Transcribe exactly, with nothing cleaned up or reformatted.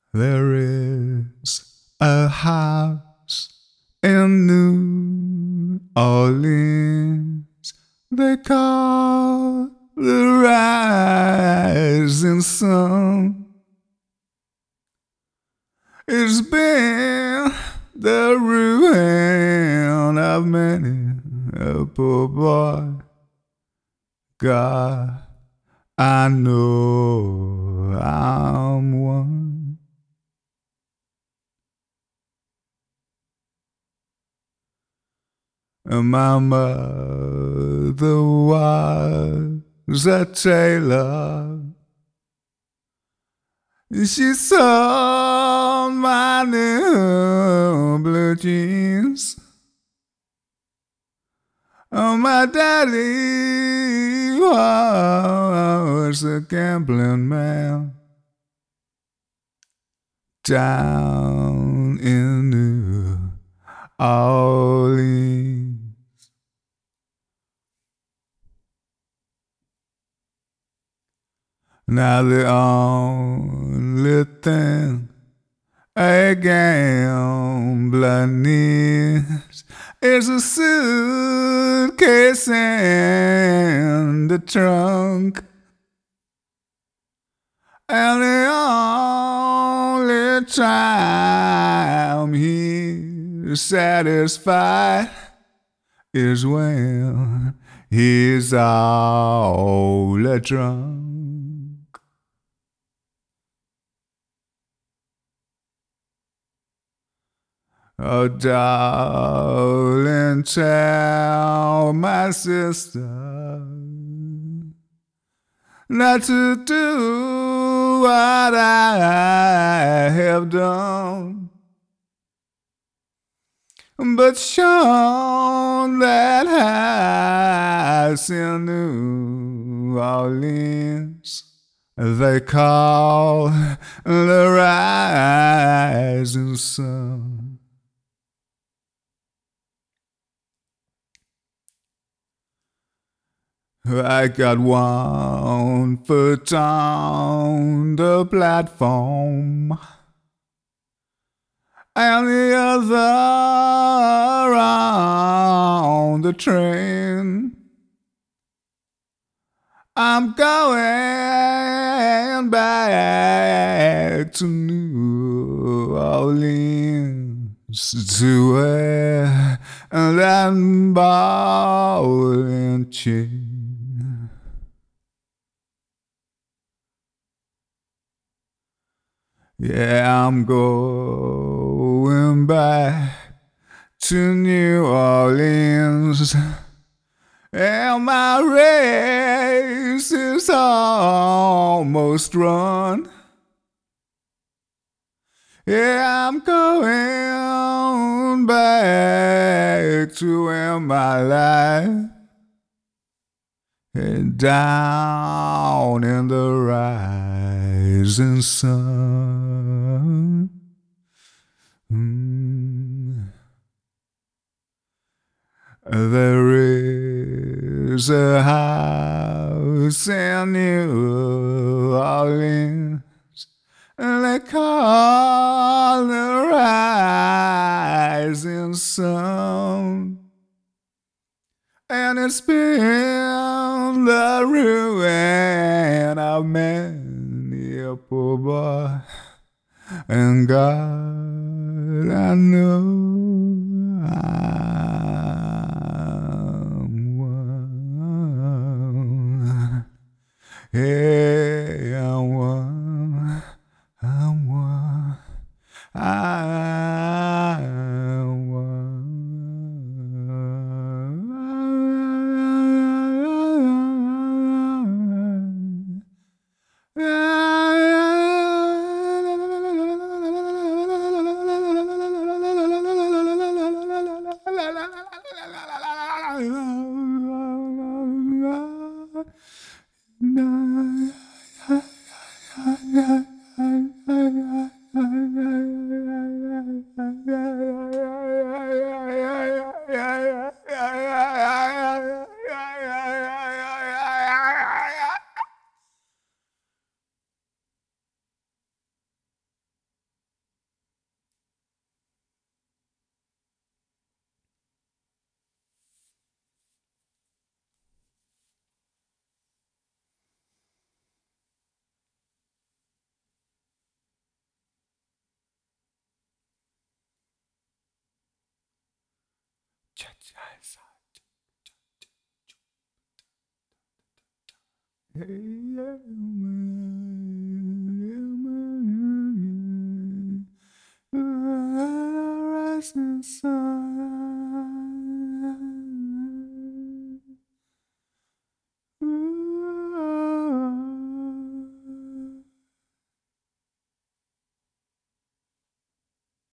There is a house in New Orleans they call the rising sun. It's been the ruin of many a poor boy. God, I know I'm one. My mother was a tailor. She sold my new blue jeans. Oh, my daddy was a gambling man down in New Orleans. Now the only thing a gambler needs is a suitcase in the trunk, and the only time he's satisfied is when he's all drunk. Oh, darling, tell my sister not to do what I have done, but shown that house in New Orleans they call the rising sun. I got one foot on the platform and the other on the train. I'm going back to New Orleans to wear that ball and chain. Yeah, I'm going back to New Orleans, and my race is almost run. Yeah, I'm going back to where my life is down in the rising sun. Mm. There is a house in New Orleans they call the rising sun, and it's been the ruin of many a poor boy. And God, I know I'm one. Hey, I'm one. I'm one. I'm one. Rising sun.